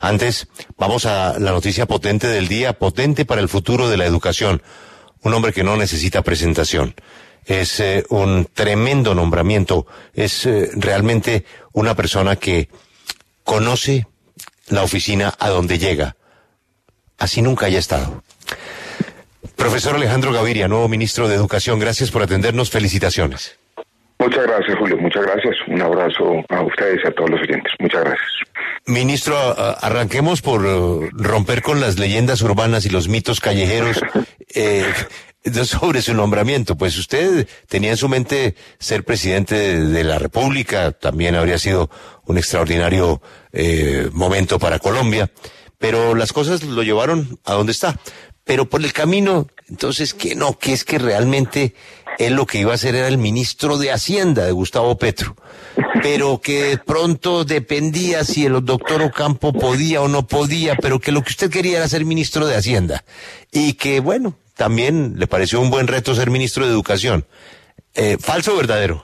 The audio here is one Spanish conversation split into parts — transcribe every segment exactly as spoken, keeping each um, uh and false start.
Antes, vamos a la noticia potente del día, potente para el futuro de la educación. Un hombre que no necesita presentación. Es eh, un tremendo nombramiento. Es eh, realmente una persona que conoce la oficina a donde llega. Así nunca haya estado. Profesor Alejandro Gaviria, nuevo ministro de Educación, gracias por atendernos. Felicitaciones. Muchas gracias, Julio. Muchas gracias. Un abrazo a ustedes y a todos los oyentes. Muchas gracias. Ministro, arranquemos por romper con las leyendas urbanas y los mitos callejeros eh, sobre su nombramiento. Pues usted tenía en su mente ser presidente de la República, también habría sido un extraordinario eh, momento para Colombia, pero las cosas lo llevaron a donde está. Pero por el camino, entonces, que no, que es que realmente él lo que iba a hacer era el ministro de Hacienda de Gustavo Petro, pero que de pronto dependía si el doctor Ocampo podía o no podía, pero que lo que usted quería era ser ministro de Hacienda, y que, bueno, también le pareció un buen reto ser ministro de Educación. Eh, ¿Falso o verdadero?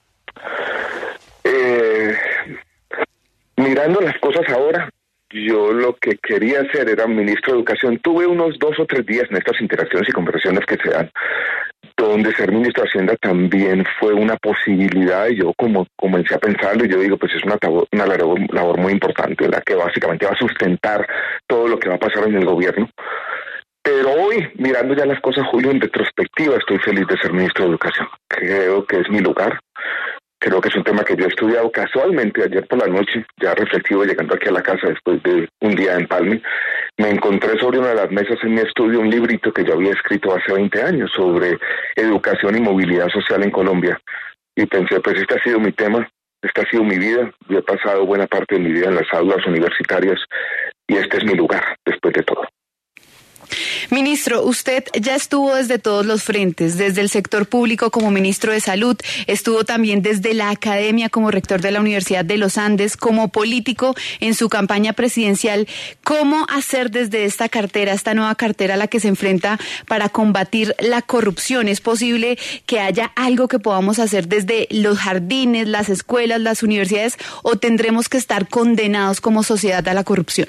Eh, mirando las cosas ahora, yo lo que quería hacer era ministro de Educación. Tuve unos dos o tres días en estas interacciones y conversaciones que se dan, donde ser ministro de Hacienda también fue una posibilidad, y yo como comencé a pensarlo, y yo digo, pues es una, tabor, una labor, labor muy importante, la que básicamente va a sustentar todo lo que va a pasar en el gobierno. Pero hoy, mirando ya las cosas, Julio, en retrospectiva, estoy feliz de ser ministro de Educación. Creo que es mi lugar. Creo que es un tema que yo he estudiado casualmente ayer por la noche, ya reflexivo, llegando aquí a la casa después de un día en Empalme. Me encontré sobre una de las mesas en mi estudio un librito que yo había escrito hace veinte años sobre educación y movilidad social en Colombia. Y pensé, pues este ha sido mi tema, esta ha sido mi vida. Yo he pasado buena parte de mi vida en las aulas universitarias y este es mi lugar, después de todo. Ministro, usted ya estuvo desde todos los frentes, desde el sector público como ministro de Salud, estuvo también desde la academia como rector de la Universidad de los Andes, como político en su campaña presidencial. ¿Cómo hacer desde esta cartera, esta nueva cartera a la que se enfrenta para combatir la corrupción? ¿Es posible que haya algo que podamos hacer desde los jardines, las escuelas, las universidades, o tendremos que estar condenados como sociedad a la corrupción?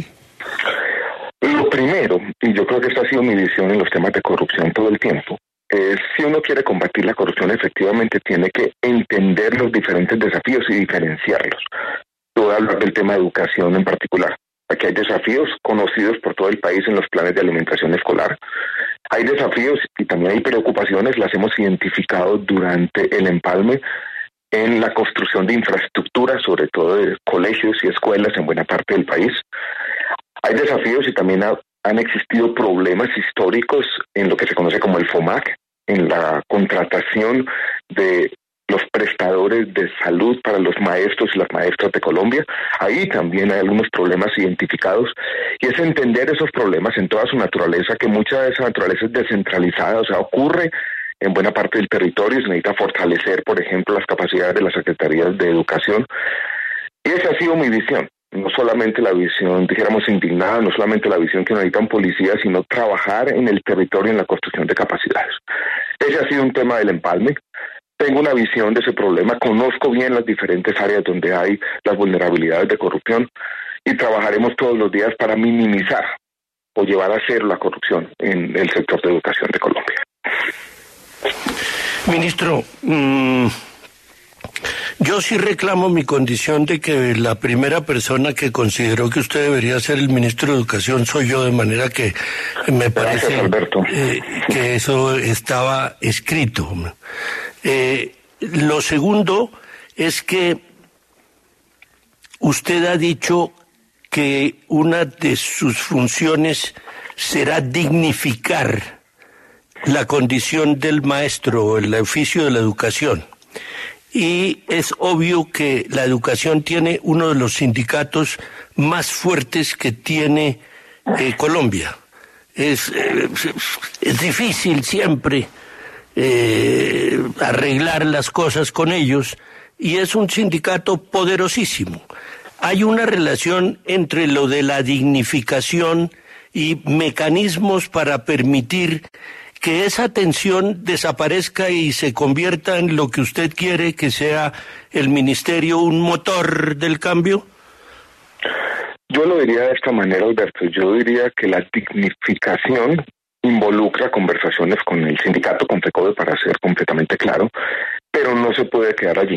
Lo primero, y yo creo que esta ha sido mi visión en los temas de corrupción todo el tiempo, es si uno quiere combatir la corrupción, efectivamente tiene que entender los diferentes desafíos y diferenciarlos. Yo voy a hablar del tema de educación en particular. Aquí hay desafíos conocidos por todo el país en los planes de alimentación escolar. Hay desafíos y también hay preocupaciones, las hemos identificado durante el empalme en la construcción de infraestructura, sobre todo de colegios y escuelas en buena parte del país. Hay desafíos y también ha, han existido problemas históricos en lo que se conoce como el FOMAC, en la contratación de los prestadores de salud para los maestros y las maestras de Colombia. Ahí también hay algunos problemas identificados, y es entender esos problemas en toda su naturaleza, que mucha de esa naturaleza es descentralizada, o sea, ocurre en buena parte del territorio, se necesita fortalecer, por ejemplo, las capacidades de las secretarías de educación. Y esa ha sido mi visión. No solamente la visión, dijéramos, indignada, no solamente la visión que necesitan policías, sino trabajar en el territorio en la construcción de capacidades. Ese ha sido un tema del empalme. Tengo una visión de ese problema, conozco bien las diferentes áreas donde hay las vulnerabilidades de corrupción, y trabajaremos todos los días para minimizar o llevar a cero la corrupción en el sector de educación de Colombia. Ministro, mmm... yo sí reclamo mi condición de que la primera persona que consideró que usted debería ser el ministro de Educación soy yo, de manera que me parece eh, que eso estaba escrito. Eh, lo segundo es que usted ha dicho que una de sus funciones será dignificar la condición del maestro o el oficio de la educación. Y es obvio que la educación tiene uno de los sindicatos más fuertes que tiene eh, Colombia. Es, eh, es difícil siempre eh, arreglar las cosas con ellos, y es un sindicato poderosísimo. Hay una relación entre lo de la dignificación y mecanismos para permitir que esa tensión desaparezca y se convierta en lo que usted quiere, que sea el ministerio un motor del cambio. Yo lo diría de esta manera, Alberto. Yo diría que la dignificación involucra conversaciones con el sindicato, con FECODE, para ser completamente claro, pero no se puede quedar allí.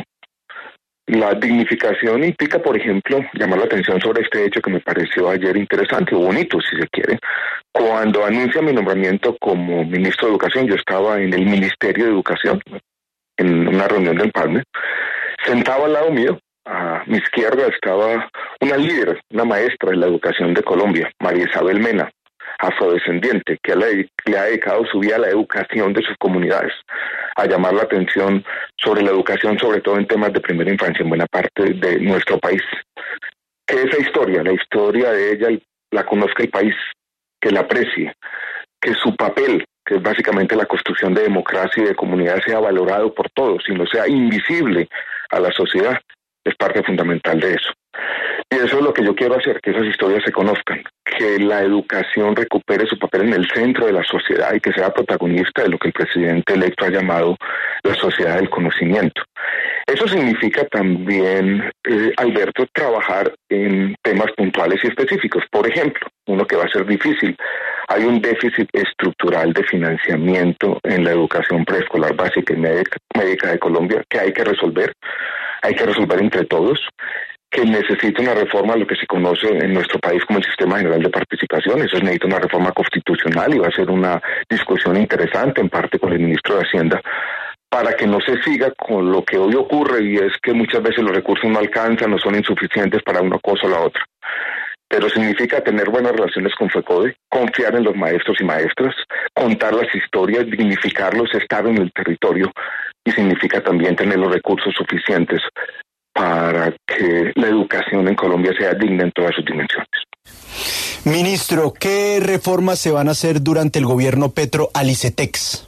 La dignificación implica, por ejemplo, llamar la atención sobre este hecho que me pareció ayer interesante o bonito, si se quiere. Cuando anuncia mi nombramiento como ministro de Educación, yo estaba en el Ministerio de Educación, en una reunión del Empalme. Sentado al lado mío, a mi izquierda, estaba una líder, una maestra de la educación de Colombia, María Isabel Mena, afrodescendiente, que le, le ha dedicado su vida a la educación de sus comunidades, a llamar la atención sobre la educación, sobre todo en temas de primera infancia en buena parte de nuestro país. Que esa historia, la historia de ella, la conozca el país, que la aprecie, que su papel, que es básicamente la construcción de democracia y de comunidad, sea valorado por todos y no sea invisible a la sociedad, es parte fundamental de eso. Y eso es lo que yo quiero hacer, que esas historias se conozcan, que la educación recupere su papel en el centro de la sociedad y que sea protagonista de lo que el presidente electo ha llamado la sociedad del conocimiento. Eso significa también, eh, Alberto, trabajar en temas puntuales y específicos. Por ejemplo, uno que va a ser difícil, hay un déficit estructural de financiamiento en la educación preescolar básica y médica de Colombia que hay que resolver, hay que resolver entre todos, que necesita una reforma a lo que se conoce en nuestro país como el Sistema General de Participación. Eso necesita una reforma constitucional y va a ser una discusión interesante en parte con el ministro de Hacienda, para que no se siga con lo que hoy ocurre, y es que muchas veces los recursos no alcanzan o son insuficientes para una cosa o la otra. Pero significa tener buenas relaciones con FECODE, confiar en los maestros y maestras, contar las historias, dignificarlos, estar en el territorio, y significa también tener los recursos suficientes para que la educación en Colombia sea digna en todas sus dimensiones. Ministro, ¿qué reformas se van a hacer durante el gobierno Petro al ICETEX?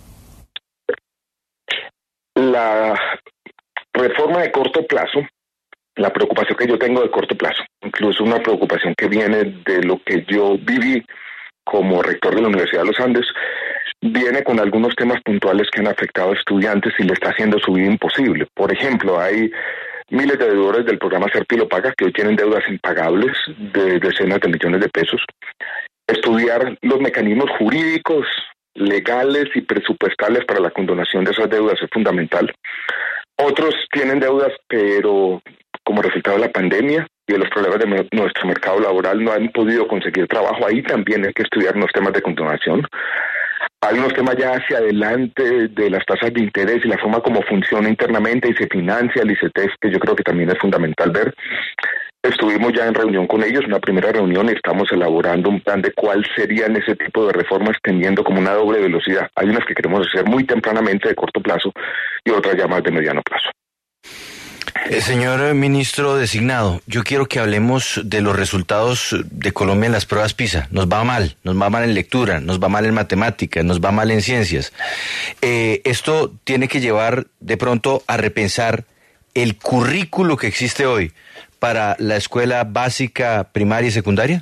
La reforma de corto plazo, la preocupación que yo tengo de corto plazo, incluso una preocupación que viene de lo que yo viví como rector de la Universidad de los Andes, viene con algunos temas puntuales que han afectado a estudiantes y le está haciendo su vida imposible. Por ejemplo, hay miles de deudores del programa Serpi Lo Paga que hoy tienen deudas impagables de decenas de millones de pesos. Estudiar los mecanismos jurídicos, legales y presupuestales para la condonación de esas deudas es fundamental. Otros tienen deudas, pero como resultado de la pandemia y de los problemas de nuestro mercado laboral no han podido conseguir trabajo. Ahí también hay que estudiar unos temas de condonación. Hay unos temas ya hacia adelante de las tasas de interés y la forma como funciona internamente y se financia el ICETEX, que yo creo que también es fundamental ver. Estuvimos ya en reunión con ellos, una primera reunión, y estamos elaborando un plan de cuál serían ese tipo de reformas teniendo como una doble velocidad. Hay unas que queremos hacer muy tempranamente de corto plazo y otras ya más de mediano plazo. Eh, señor ministro designado, yo quiero que hablemos de los resultados de Colombia en las pruebas PISA. Nos va mal, nos va mal en lectura, nos va mal en matemáticas, nos va mal en ciencias. Eh, esto tiene que llevar de pronto a repensar el currículo que existe hoy para la escuela básica, primaria y secundaria.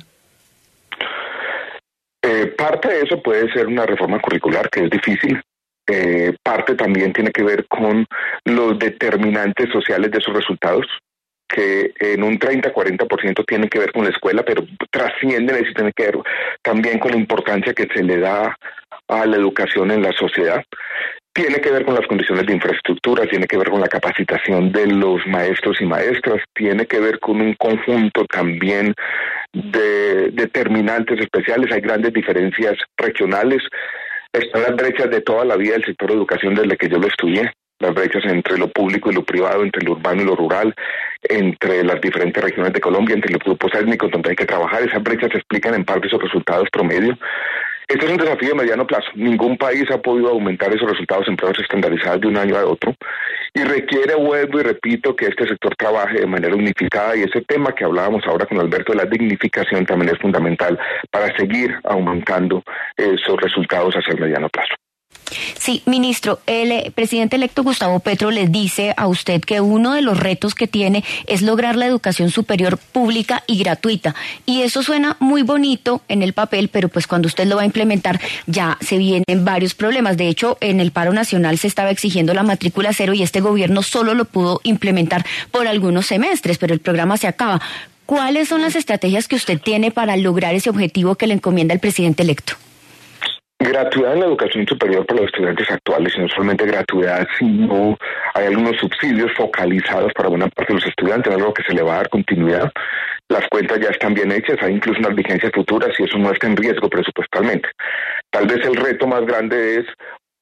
Eh, parte de eso puede ser una reforma curricular, que es difícil. Eh, parte también tiene que ver con los determinantes sociales de esos resultados, que en un treinta a cuarenta por ciento tienen que ver con la escuela, pero trascienden eso y tienen que ver también con la importancia que se le da a la educación en la sociedad. Tiene que ver con las condiciones de infraestructura, tiene que ver con la capacitación de los maestros y maestras, tiene que ver con un conjunto también de determinantes especiales. Hay grandes diferencias regionales. Están las brechas de toda la vida del sector de educación desde que yo lo estudié, las brechas entre lo público y lo privado, entre lo urbano y lo rural, entre las diferentes regiones de Colombia, entre los grupos étnicos donde hay que trabajar. Esas brechas se explican en parte esos resultados promedio. Este es un desafío de mediano plazo. Ningún país ha podido aumentar esos resultados en pruebas estandarizadas de un año a otro, y requiere, vuelvo y repito, que este sector trabaje de manera unificada, y ese tema que hablábamos ahora con Alberto de la dignificación también es fundamental para seguir aumentando esos resultados hacia el mediano plazo. Sí, ministro, el presidente electo Gustavo Petro le dice a usted que uno de los retos que tiene es lograr la educación superior pública y gratuita. Y eso suena muy bonito en el papel, pero pues cuando usted lo va a implementar ya se vienen varios problemas. De hecho, en el paro nacional se estaba exigiendo la matrícula cero y este gobierno solo lo pudo implementar por algunos semestres, pero el programa se acaba. ¿Cuáles son las estrategias que usted tiene para lograr ese objetivo que le encomienda el presidente electo? Gratuidad en la educación superior para los estudiantes actuales, y no solamente gratuidad, sino hay algunos subsidios focalizados para buena parte de los estudiantes, algo que se le va a dar continuidad. Las cuentas ya están bien hechas, hay incluso unas vigencias futuras y eso no está en riesgo presupuestalmente. Tal vez el reto más grande es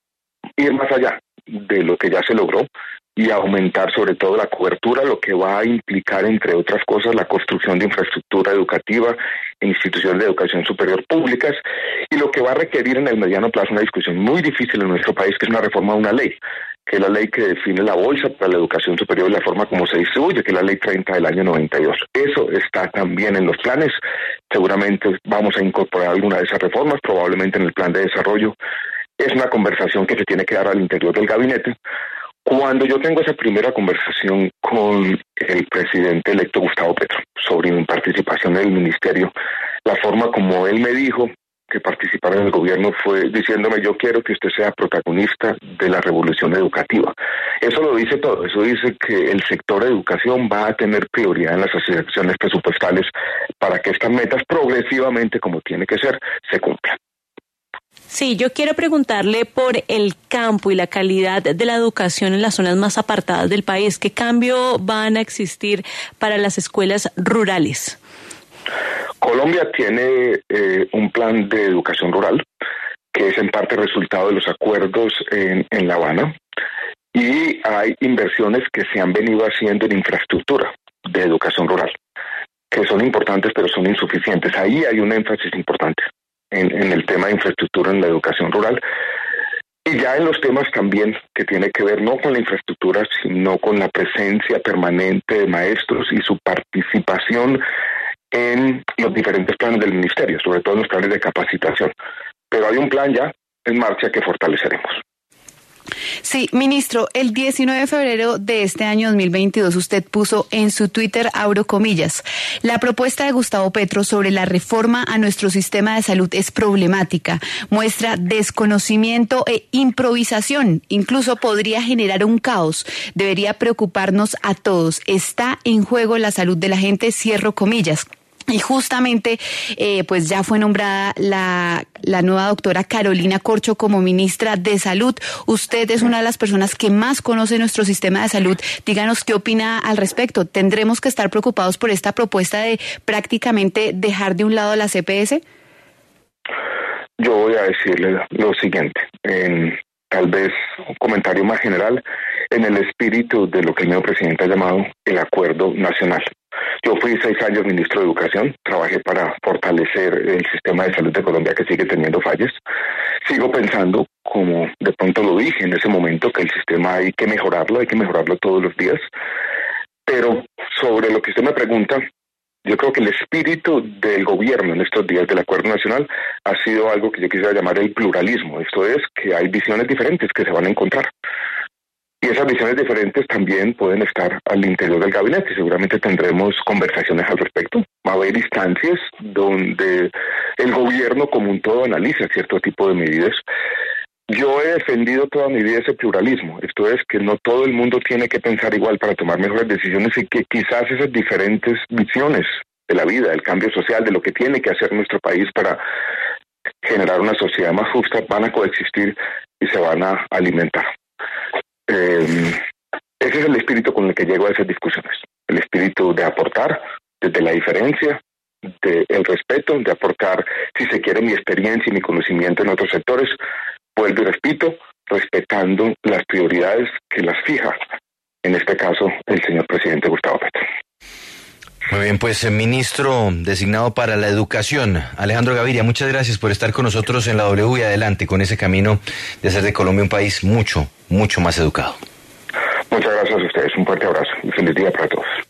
ir más allá de lo que ya se logró y aumentar sobre todo la cobertura, lo que va a implicar, entre otras cosas, la construcción de infraestructura educativa en instituciones de educación superior públicas, y lo que va a requerir en el mediano plazo una discusión muy difícil en nuestro país, que es una reforma de una ley, que es la ley que define la bolsa para la educación superior y la forma como se distribuye, que es la ley treinta del año noventa y dos. Eso está también en los planes. Seguramente vamos a incorporar alguna de esas reformas, probablemente en el plan de desarrollo. Es una conversación que se tiene que dar al interior del gabinete. Cuando yo tengo esa primera conversación con el presidente electo Gustavo Petro sobre mi participación en el ministerio, la forma como él me dijo que participara en el gobierno fue diciéndome: yo quiero que usted sea protagonista de la revolución educativa. Eso lo dice todo, eso dice que el sector de educación va a tener prioridad en las asignaciones presupuestales para que estas metas progresivamente, como tiene que ser, se cumplan. Sí, yo quiero preguntarle por el campo y la calidad de la educación en las zonas más apartadas del país. ¿Qué cambio van a existir para las escuelas rurales? Colombia tiene eh, un plan de educación rural que es en parte resultado de los acuerdos en, en La Habana, y hay inversiones que se han venido haciendo en infraestructura de educación rural, que son importantes pero son insuficientes. Ahí hay un énfasis importante en, en el tema de infraestructura en la educación rural. Y ya en los temas también que tiene que ver no con la infraestructura, sino con la presencia permanente de maestros y su participación en los diferentes planes del ministerio, sobre todo en los planes de capacitación. Pero hay un plan ya en marcha que fortaleceremos. Sí, ministro, el diecinueve de febrero de este año dos mil veintidós usted puso en su Twitter, abro comillas, la propuesta de Gustavo Petro sobre la reforma a nuestro sistema de salud es problemática, muestra desconocimiento e improvisación, incluso podría generar un caos, debería preocuparnos a todos, está en juego la salud de la gente, cierro comillas. Y justamente, eh, pues ya fue nombrada la, la nueva doctora Carolina Corcho como ministra de Salud. Usted es una de las personas que más conoce nuestro sistema de salud. Díganos qué opina al respecto. ¿Tendremos que estar preocupados por esta propuesta de prácticamente dejar de un lado la C P S? Yo voy a decirle lo siguiente, en tal vez un comentario más general, en el espíritu de lo que el nuevo presidente ha llamado el acuerdo nacional. Yo fui seis años ministro de Educación, trabajé para fortalecer el sistema de salud de Colombia que sigue teniendo fallas. Sigo pensando, como de pronto lo dije en ese momento, que el sistema hay que mejorarlo, hay que mejorarlo todos los días. Pero sobre lo que usted me pregunta, yo creo que el espíritu del gobierno en estos días del Acuerdo Nacional ha sido algo que yo quisiera llamar el pluralismo. Esto es, que hay visiones diferentes que se van a encontrar. Y esas visiones diferentes también pueden estar al interior del gabinete. Seguramente tendremos conversaciones al respecto. Va a haber instancias donde el gobierno como un todo analiza cierto tipo de medidas. Yo he defendido toda mi vida ese pluralismo. Esto es, que no todo el mundo tiene que pensar igual para tomar mejores decisiones, y que quizás esas diferentes visiones de la vida, del cambio social, de lo que tiene que hacer nuestro país para generar una sociedad más justa, van a coexistir y se van a alimentar. Eh, ese es el espíritu con el que llego a esas discusiones, el espíritu de aportar desde la diferencia, del respeto, de aportar, si se quiere, mi experiencia y mi conocimiento en otros sectores, vuelvo y repito, respetando las prioridades que las fija, en este caso, el señor presidente Gustavo Petro. Muy bien, pues ministro designado para la educación, Alejandro Gaviria, muchas gracias por estar con nosotros en la W y adelante con ese camino de hacer de Colombia un país mucho, mucho más educado. Muchas gracias a ustedes, un fuerte abrazo y feliz día para todos.